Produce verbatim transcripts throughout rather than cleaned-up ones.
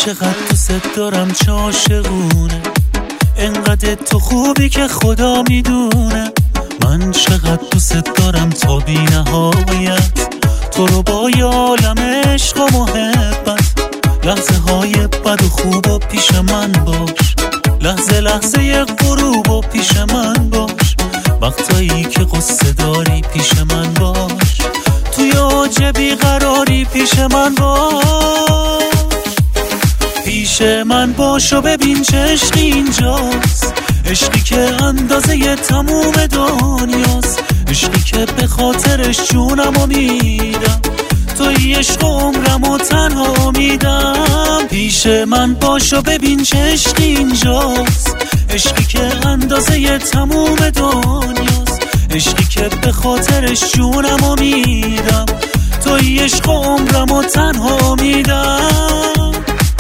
چقدر دوست دارم، چه عاشقونه، انقدر تو خوبی که خدا میدونه. من چقدر دوست دارم تا بی نهایت، تو رو با یه عالم عشق و محبت. لحظه های بد و خوب و پیش من باش، لحظه لحظه غروب و پیش من باش. وقتایی که قصه داری پیش من باش، توی اوج بیقراری پیش من باش. پیش من باش و ببین چه عشقی اینجاست، عشقی که اندازه ی تموم دنیاست، عشقی که به خاطرش جونمو میدم، توی عشق و عمرمو تنها میدم. پیش من باش و ببین چه عشقی اینجاست، عشقی که اندازه ی تموم دنیاست، عشقی که به خاطرش جونمو میدم، توی عشق و عمرمو تنها میدم.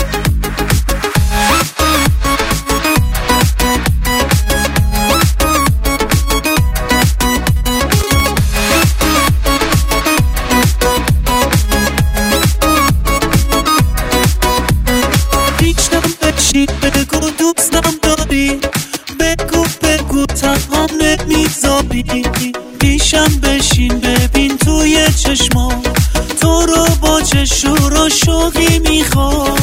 بگو دوستم داری، بگو بگو تنها نمیذاری. پیشم بشین ببین توی چشما، تو رو با چه شور و شوقی میخوام.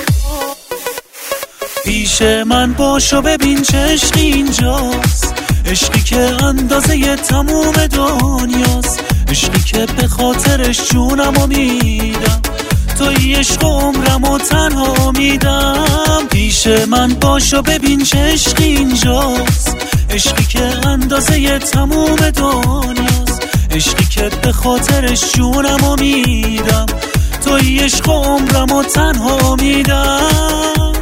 پیش من باش و ببین چه عشقی اینجاست، عشقی که اندازه ی تموم دنیاست، عشقی که به خاطرش جونمو میدم، توی عشق و عمرمو تنها میدم. پیش من باش و ببین چه عشقی اینجاست، عشقی که اندازه ی تموم دنیاست، عشقی که به خاطرش جونمو میدم، توی عشق و عمرمو تنها میدم.